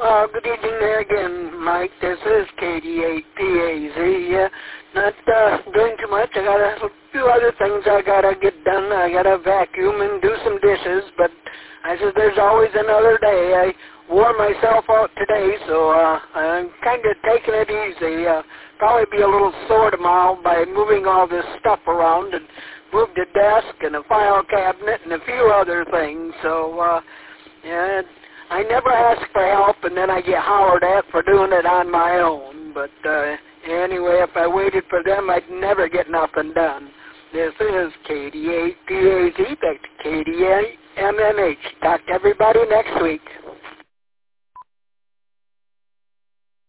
Good evening there again, Mike. This is KD8PAZ. Not doing too much. I got a few other things I gotta get done. I gotta vacuum and do some dishes, but I said there's always another day. I wore myself out today, so I'm kind of taking it easy. Probably be a little sore tomorrow by moving all this stuff around and moved a desk and a file cabinet and a few other things. So, yeah. I never ask for help, and then I get hollered at for doing it on my own. But anyway, if I waited for them, I'd never get nothing done. This is KD8PAZ, back to KD8MMH. Talk to everybody next week.